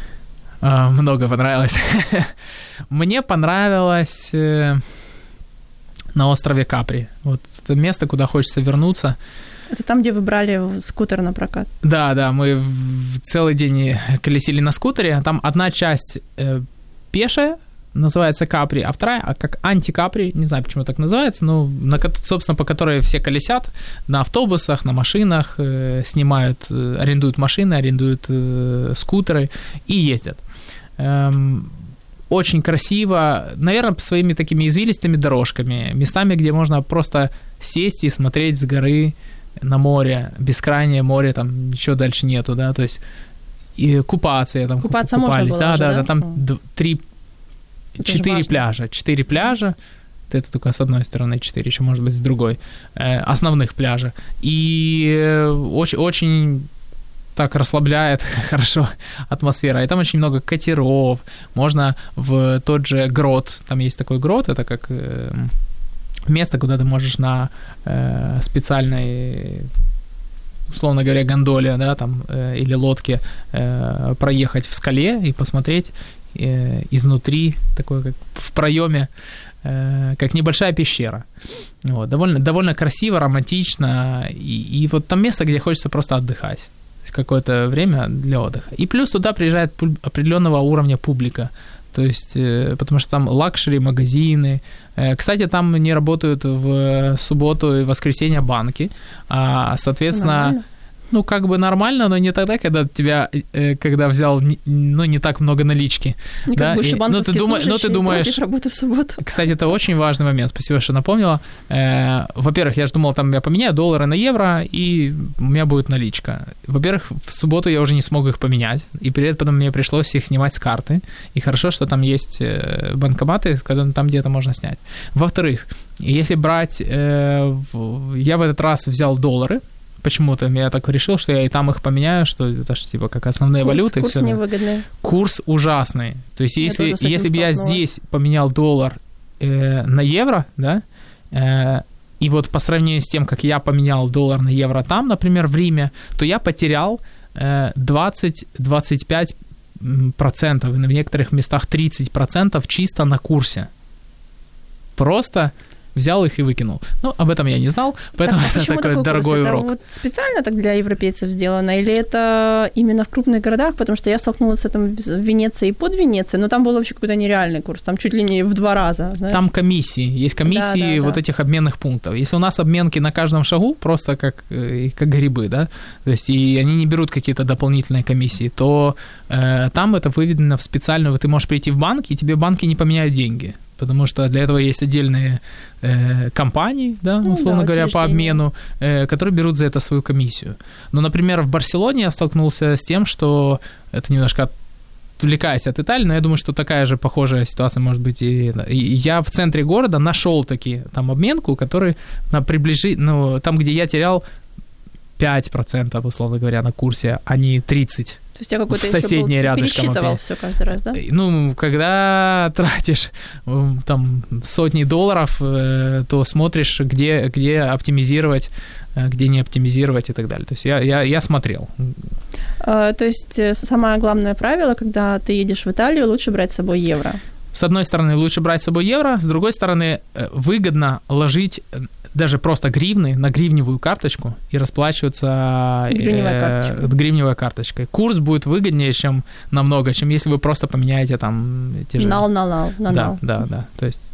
А, много понравилось. Мне понравилось э, на острове Капри. Вот это место, куда хочется вернуться. Это там, где вы брали скутер на прокат? Да, да, мы в целый день колесили на скутере. Там одна часть э, пешая, называется Капри, а вторая а как антикапри, не знаю, почему так называется, но, на, собственно, по которой все колесят на автобусах, на машинах, э, снимают, э, арендуют машины, арендуют э, скутеры и ездят. Эм, очень красиво, наверное, своими такими извилистыми дорожками, местами, где можно просто сесть и смотреть с горы на море, бескрайнее море, там ничего дальше нету, да, то есть и купаться, я там купаться купались, можно было да, уже, да, да, да, там д- три, это четыре пляжа, четыре пляжа, это только с одной стороны четыре, еще может быть с другой, э, основных пляжа, и очень, очень так расслабляет хорошо атмосфера, и там очень много катеров, можно в тот же грот, там есть такой грот, это как э, место, куда ты можешь на э, специальной, условно говоря, гондоле, да, там, э, или лодке э, проехать в скале и посмотреть э, изнутри, такое как в проеме, э, как небольшая пещера. Вот, довольно, довольно красиво, романтично, и, и вот там место, где хочется просто отдыхать какое-то время для отдыха. И плюс туда приезжает пуль- определенного уровня публика. То есть, потому что там лакшери-магазины. Кстати, там не работают в субботу и воскресенье банки. А, соответственно, нормально. Ну, как бы нормально, но не тогда, когда тебя, когда взял, ну, не так много налички. Не да? как бывший банковский ну, ты, ну, ты думаешь, работу в субботу. Кстати, это очень важный момент, спасибо, что напомнила. Э, во-первых, я же думал, там я поменяю доллары на евро, и у меня будет наличка. Во-первых, в субботу я уже не смог их поменять, и при этом потом мне пришлось их снимать с карты. И хорошо, что там есть банкоматы, когда там где-то можно снять. Во-вторых, если брать... Э, в, я в этот раз взял доллары, почему-то я так решил, что я и там их поменяю, что это же типа как основные курс, валюты. Курс невыгодный. Курс ужасный. То есть если, если бы я здесь поменял доллар э, на евро, да, э, и вот по сравнению с тем, как я поменял доллар на евро там, например, в Риме, то я потерял э, двадцать-двадцать пять процентов, и в некоторых местах тридцать процентов чисто на курсе. Просто... взял их и выкинул. Ну, об этом я не знал, поэтому так, а это такой, такой дорогой курс? урок. Это вот специально так для европейцев сделано, или это именно в крупных городах? Потому что я столкнулась с этим в Венеции и под Венецией, но там был вообще какой-то нереальный курс, там чуть ли не в два раза. Знаешь? Там комиссии, есть комиссии да, да, вот да. этих обменных пунктов. Если у нас обменки на каждом шагу, просто как, как грибы, да, то есть и они не берут какие-то дополнительные комиссии, то э, там это выведено в специальную, ты можешь прийти в банк, и тебе банки не поменяют деньги. Потому что для этого есть отдельные э, компании, да, ну, условно да, говоря, по обмену, э, которые берут за это свою комиссию. Но, например, в Барселоне я столкнулся с тем, что это немножко отвлекаясь от Италии, но я думаю, что такая же похожая ситуация может быть и, и я в центре города нашел таки там обменку, который на приближи, ну, там, где я терял пять процентов, условно говоря, на курсе, а не тридцать процентов. То есть я какой-то в соседней рядышком. пересчитывал опять. все каждый раз, да? Ну, когда тратишь там сотни долларов, то смотришь, где, где оптимизировать, где не оптимизировать и так далее. То есть я, я, я смотрел. А, то есть самое главное правило, когда ты едешь в Италию, лучше брать с собой евро. С одной стороны, лучше брать с собой евро, с другой стороны, выгодно ложить даже просто гривны на гривневую карточку и расплачиваться гривневой карточкой. Э, гривневой карточкой. Курс будет выгоднее, чем намного, чем если вы просто поменяете там те же... Нал на нал. На да, нал. да, да. То есть...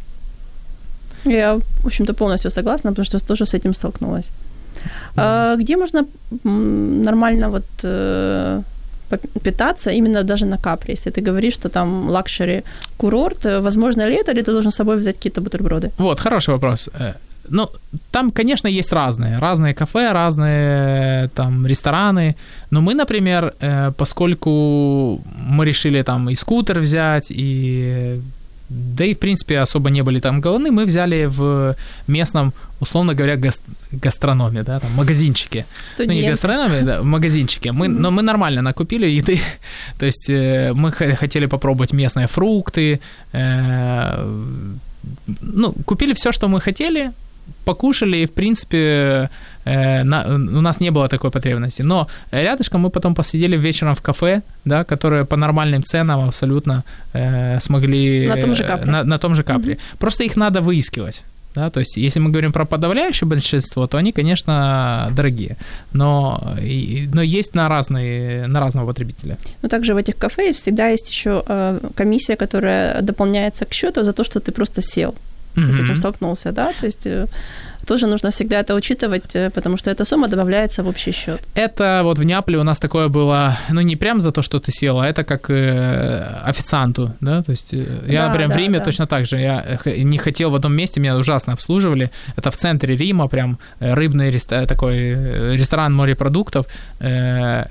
Я, в общем-то, полностью согласна, потому что тоже с этим столкнулась. Mm. А, где можно нормально вот... Э- питаться именно даже на Капри, если ты говоришь, что там лакшери-курорт, возможно ли это, или ты должен с собой взять какие-то бутерброды? Вот, хороший вопрос. Ну, там, конечно, есть разные. Разные кафе, разные там рестораны. Но мы, например, поскольку мы решили там и скутер взять, и... Да и, в принципе, особо не были там голодны, мы взяли в местном, условно говоря, гаст- гастрономе, да, там, магазинчике. Студент. Ну, не гастрономе, да, в магазинчике. Мы, mm-hmm. Но мы нормально накупили еды, то есть э, мы х- хотели попробовать местные фрукты, э, ну, купили все, что мы хотели, покушали, и, в принципе, э, на, у нас не было такой потребности. Но рядышком мы потом посидели вечером в кафе, да, которое по нормальным ценам абсолютно э, смогли... На том же Капри. На, на том же Капри. Mm-hmm. Просто их надо выискивать. Да, то есть, если мы говорим про подавляющее большинство, то они, конечно, дорогие, но, и, но есть на, разные, на разного потребителя. Но также в этих кафе всегда есть еще э, комиссия, которая дополняется к счету за то, что ты просто сел, mm-hmm. с этим столкнулся, да, то есть... Э, тоже нужно всегда это учитывать, потому что эта сумма добавляется в общий счет. Это вот в Неаполе у нас такое было, ну, не прям за то, что ты села, а это как э, официанту, да, то есть я, да, например, да, в Риме да. точно так же, я не хотел в одном месте, меня ужасно обслуживали, это в центре Рима, прям рыбный ресторан, такой ресторан морепродуктов, э,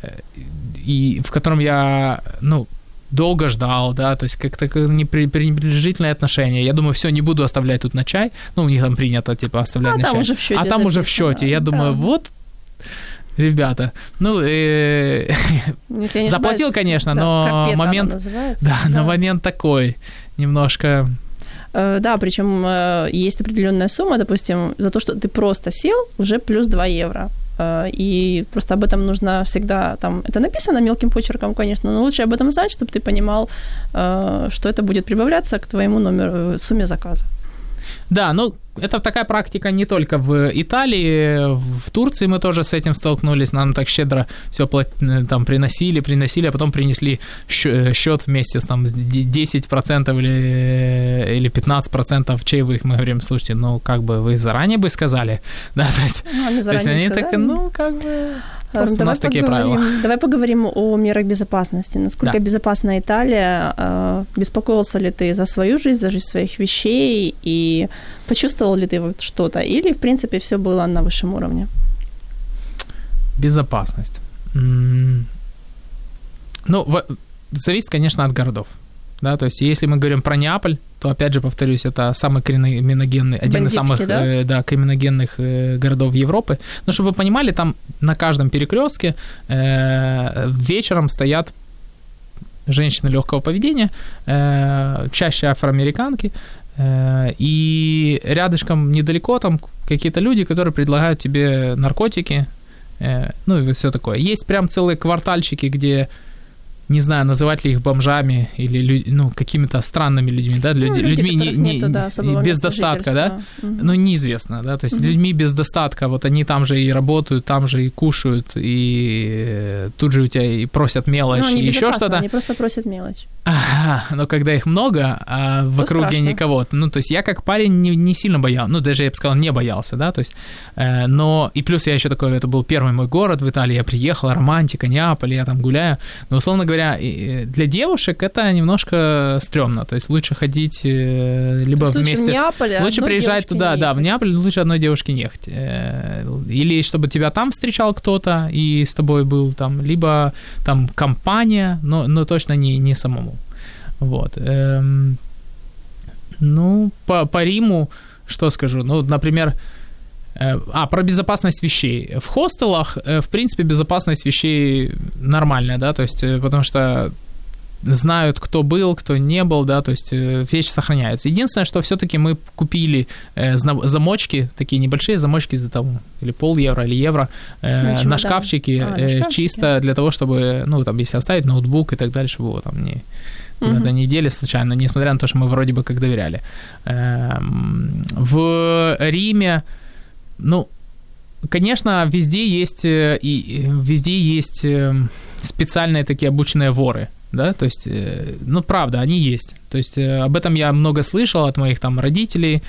и в котором я, ну, долго ждал, да, то есть как-то пренебрежительное отношение. Я думаю, все, не буду оставлять тут на чай. Ну, у них там принято, типа, оставлять а на там чай. Уже в счете а там уже в счете. Я да. думаю, вот, ребята, ну, э, заплатил, ошибаюсь, конечно, да, но момент, да, да, но момент такой, немножко... Да, причем есть определенная сумма, допустим, за то, что ты просто сел, уже плюс два евро. И просто об этом нужно всегда, там, это написано мелким почерком, конечно, но лучше об этом знать, чтобы ты понимал, что это будет прибавляться к твоему номеру, сумме заказа. Да, ну, это такая практика не только в Италии, в Турции мы тоже с этим столкнулись, нам так щедро все там приносили, приносили, а потом принесли счет вместе с там десять процентов или, или пятнадцать процентов чаевых. Мы говорим, слушайте, ну, как бы вы заранее бы сказали, да, то есть, они, то есть они сказали. так, ну, как бы... Просто давай у нас такие правила. Давай поговорим о мерах безопасности. Насколько да. безопасна Италия? Беспокоился ли ты за свою жизнь, за жизнь своих вещей? И почувствовал ли ты вот что-то? Или, в принципе, все было на высшем уровне? Безопасность. Ну, зависит, конечно, от городов. Да, то есть, если мы говорим про Неаполь, то, опять же, повторюсь, это самый криминогенный, один из самых да? э, да, криминогенных э, городов Европы. Но, чтобы вы понимали, там на каждом перекрестке э, вечером стоят женщины легкого поведения, э, чаще афроамериканки, э, и рядышком недалеко там какие-то люди, которые предлагают тебе наркотики, э, ну и все такое. Есть прям целые квартальчики, где... Не знаю, называть ли их бомжами или ну, какими-то странными людьми, да, ну, люди, людьми не, не, нету, да, без достатка, да, угу. ну, неизвестно, да, то есть угу. людьми без достатка, вот они там же и работают, там же и кушают, и тут же у тебя и просят мелочь, ну, и еще что-то. Они просто просят мелочь. Ага, но когда их много, а в округе страшно. никого, ну, то есть я как парень не, не сильно боялся, ну, даже я бы сказал, не боялся, да, то есть, э, но, и плюс я еще такой, это был первый мой город в Италии, я приехал, романтика, Неаполь, я там гуляю, но, условно говоря, для девушек это немножко стрёмно, то есть лучше ходить либо лучше вместе, в Неаполе, с... лучше приезжать туда, да, в Неаполь лучше одной девушке не ехать, или чтобы тебя там встречал кто-то и с тобой был там, либо там компания, но, но точно не, не самому. Вот. Эм, ну, по, по Риму, что скажу, ну, например, э, а, про безопасность вещей. В хостелах, э, в принципе, безопасность вещей нормальная, да, то есть, э, потому что знают, кто был, кто не был, да, то есть э, вещи сохраняются. Единственное, что все-таки мы купили э, замочки, такие небольшие замочки за там, или пол евро, или евро, э, на, на шкафчики, а, э, на шкафчики, чисто для того, чтобы, ну, там, если оставить ноутбук и так дальше, чтобы его там не... куда-то uh-huh. недели случайно, несмотря на то, что мы вроде бы как доверяли. В Риме, ну, конечно, везде есть, и везде есть специальные такие обученные воры, да, то есть, ну, правда, они есть. То есть об этом я много слышал от моих там родителей,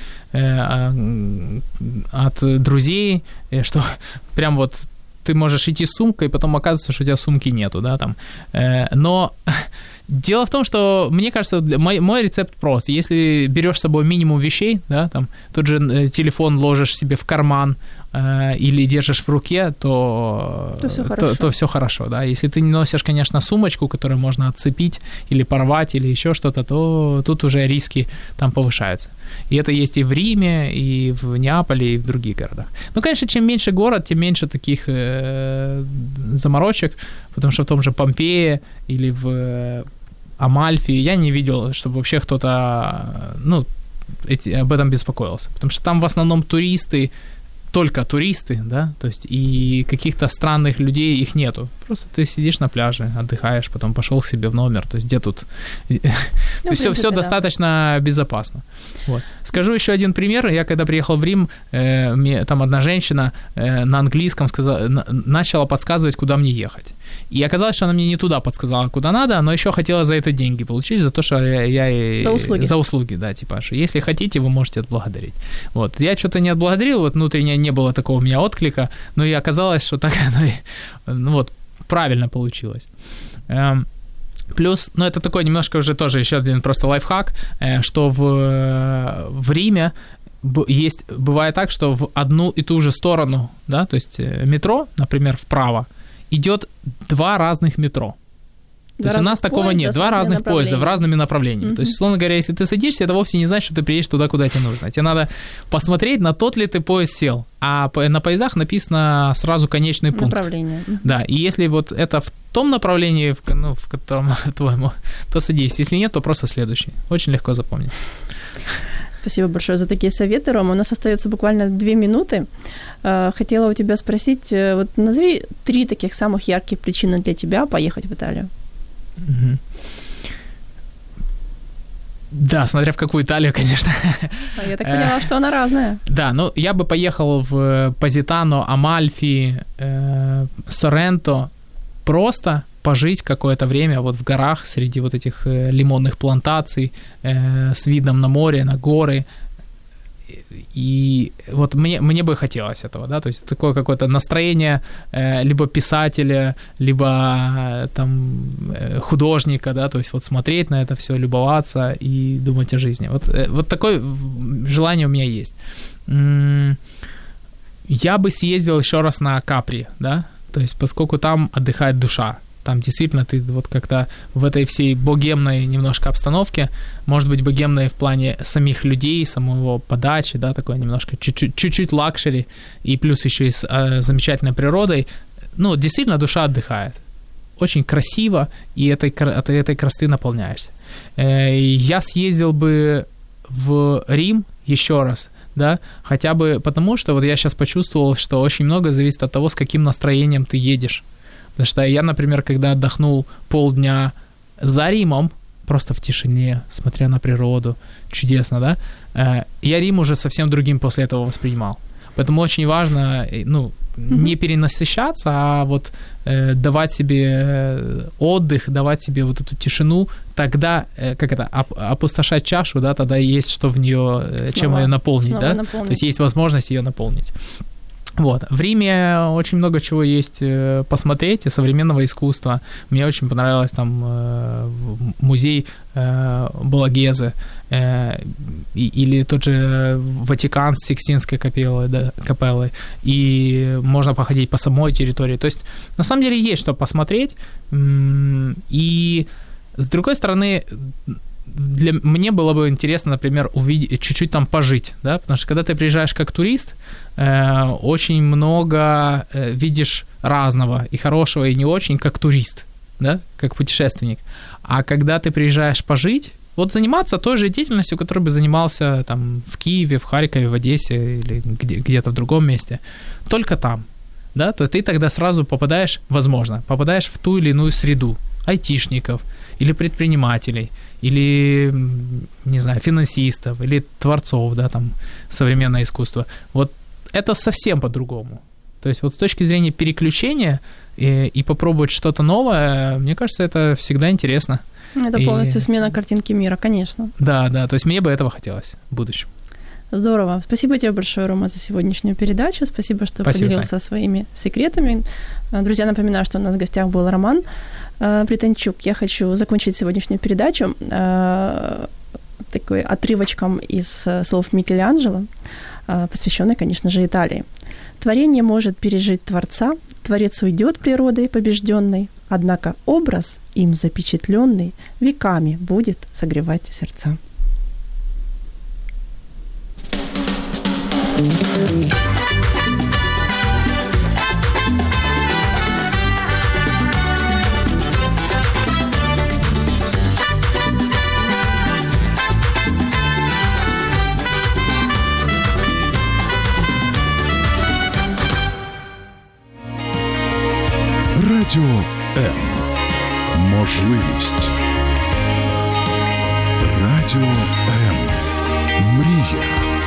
от друзей, что прям вот ты можешь идти с сумкой, потом оказывается, что у тебя сумки нету, да, там. Но дело в том, что, мне кажется, мой, мой рецепт прост. Если берешь с собой минимум вещей, да, там, тот же телефон ложишь себе в карман э, или держишь в руке, то, то, все то, то все хорошо, да. Если ты не носишь, конечно, сумочку, которую можно отцепить или порвать, или еще что-то, то тут уже риски там повышаются. И это есть и в Риме, и в Неаполе, и в других городах. Ну, конечно, чем меньше город, тем меньше таких э, заморочек, потому что в том же Помпее или в Амальфи я не видел, чтобы вообще кто-то, ну, эти, об этом беспокоился. Потому что там в основном туристы, только туристы, да, то есть и каких-то странных людей их нету. Просто ты сидишь на пляже, отдыхаешь, потом пошел к себе в номер, то есть где тут... Ну, все, все да. достаточно безопасно. Вот. Скажу еще один пример. Я когда приехал в Рим, э, мне там одна женщина э, на английском сказала, на, начала подсказывать, куда мне ехать. И оказалось, что она мне не туда подсказала, куда надо, но еще хотела за это деньги получить, за то, что я... я за услуги. За услуги, да, типа, что если хотите, вы можете отблагодарить. Вот. Я что-то не отблагодарил, вот внутренне не было такого у меня отклика, но и оказалось, что так оно и, ну, вот, правильно получилось. Эм, плюс, ну, это такой немножко уже тоже еще один просто лайфхак, э, что в, в Риме есть, бывает так, что в одну и ту же сторону, да, то есть метро, например, вправо, идет два разных метро. То есть у нас такого поезда, нет. Два разных поезда в разными направлениями. Uh-huh. То есть, условно говоря, если ты садишься, это вовсе не значит, что ты приедешь туда, куда тебе нужно. Тебе надо посмотреть, на тот ли ты поезд сел. А на поездах написано сразу конечный пункт. Направление. Uh-huh. Да, и если вот это в том направлении, в, ну, в котором твоему, то садись. Если нет, то просто следующий. Очень легко запомнить. Спасибо большое за такие советы, Рома. У нас остается буквально две минуты. Хотела у тебя спросить, вот назови три таких самых ярких причины для тебя поехать в Италию. Угу. Да, смотря в какую Италию, конечно. А я так поняла, что она разная. Да, ну я бы поехал в Позитано, Амальфи, э, Соренто просто пожить какое-то время вот в горах среди вот этих лимонных плантаций э, с видом на море, на горы. И вот мне, мне бы хотелось этого, да, то есть такое какое-то настроение э, либо писателя, либо э, там э, художника, да, то есть вот смотреть на это все, любоваться и думать о жизни. Вот, э, вот такое желание у меня есть. М-м- я бы съездил еще раз на Капри, да, то есть поскольку там отдыхает душа. Там действительно ты вот как-то в этой всей богемной немножко обстановке, может быть, богемной в плане самих людей, самого подачи, да, такой немножко чуть-чуть, чуть-чуть лакшери, и плюс еще и с э, замечательной природой, ну, действительно душа отдыхает. Очень красиво, и этой, от этой красоты наполняешься. Э, я съездил бы в Рим еще раз, да, хотя бы потому, что вот я сейчас почувствовал, что очень много зависит от того, с каким настроением ты едешь. Потому что я, например, когда отдохнул полдня за Римом, просто в тишине, смотря на природу, чудесно, да, я Рим уже совсем другим после этого воспринимал. Поэтому очень важно, ну, не перенасыщаться, а вот э, давать себе отдых, давать себе вот эту тишину, тогда, э, как это, оп- опустошать чашу, да, тогда есть что в нее, снова, чем ее наполнить, да, наполнить. То есть есть возможность ее наполнить. Вот. В Риме очень много чего есть посмотреть, и современного искусства. Мне очень понравилось там э, музей э, Болагезе, э, или тот же Ватикан с Сикстинской капеллой, да, капеллой, и можно походить по самой территории. То есть, на самом деле, есть что посмотреть, и, с другой стороны, для мне было бы интересно, например, увидеть, чуть-чуть там пожить, да, потому что когда ты приезжаешь как турист, э, очень много э, видишь разного, и хорошего, и не очень, как турист, да, как путешественник. А когда ты приезжаешь пожить, вот заниматься той же деятельностью, которой бы занимался там в Киеве, в Харькове, в Одессе или где- где-то в другом месте, только там, да, то ты тогда сразу попадаешь, возможно, попадаешь в ту или иную среду айтишников или предпринимателей, или, не знаю, финансистов, или творцов, да, там, современное искусство. Вот это совсем по-другому. То есть вот с точки зрения переключения и, и попробовать что-то новое, мне кажется, это всегда интересно. Это и... полностью смена картинки мира, конечно. Да, да, то есть мне бы этого хотелось в будущем. Здорово. Спасибо тебе большое, Рома, за сегодняшнюю передачу. Спасибо, что Спасибо, поделился Тань. своими секретами. Друзья, напоминаю, что у нас в гостях был Роман Пританчук. Я хочу закончить сегодняшнюю передачу такой отрывочком из слов Микеланджело, посвященной, конечно же, Италии. «Творение может пережить Творца, Творец уйдет природой побежденной, однако образ, им запечатленный, веками будет согревать сердца». Радіо М. Можливість. Радіо М. Мрія.